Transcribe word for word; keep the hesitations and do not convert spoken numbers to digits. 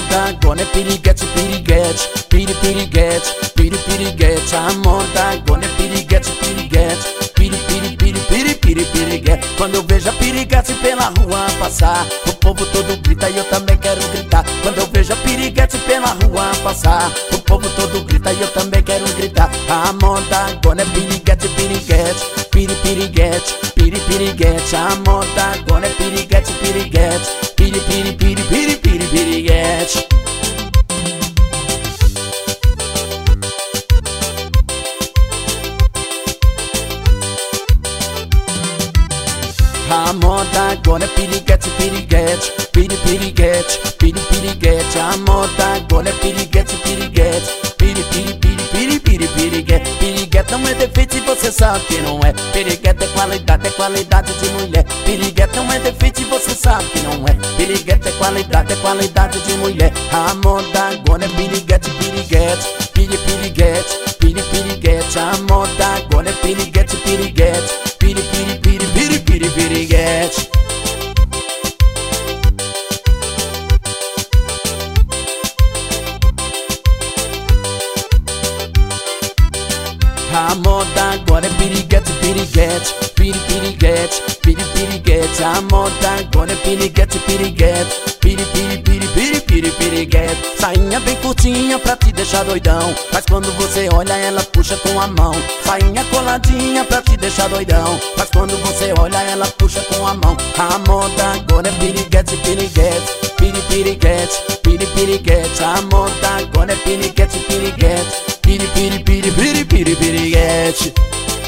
moda agora é piriguete, piriguete, piri, piriguete, piri, piriguete. A moda agora é piriguete, piriguete, piri, piri, piri, piri, piri, piriguete. Quando eu vejo a piriguete pela rua passar, o povo todo grita e eu também quero gritar. Quando eu vejo a piriguete pela rua passar, o povo todo grita e eu também quero gritar. A moda agora é piriguete, piriguete, piri, piriguete, piri, piriguete. A moda agora é piriguete, piriguete, piri, piri, piri, piri, piri, piriguete. A moda agora é piriguete, piriguete, piri, piriguete, piri, piriguete. A moda agora é piriguete, piriguete, piri, piri, piri, piri, piri, piriguete. Piriguete não é defeito e você sabe que não é. Piriguete é qualidade, é qualidade de mulher. Piriguete não é defeito e você sabe que não é. Piriguete é qualidade, é qualidade de mulher. A moda agora é piriguete, piriguete, piri, piriguete, piri, piriguete. A moda agora é piriguete, piriguete, piri, piri, piri, piri, piri, piriguete. A moda agora é piriguete, piriguete, piri, piriguete, piri, piriguete. A moda agora é piriguete, piriguete, piri, piri, piri, piri, piri, piriguete. Sainha bem curtinha pra te deixar doidão, mas quando você olha ela puxa com a mão. Sainha coladinha pra te deixar doidão, mas quando você olha ela puxa com a mão. A moda agora é piriguete, piriguete, piri, piriguete, piri, piriguete. A moda agora é piriguete, piriguete, piri, piri, piri, piri, piri, piriguete.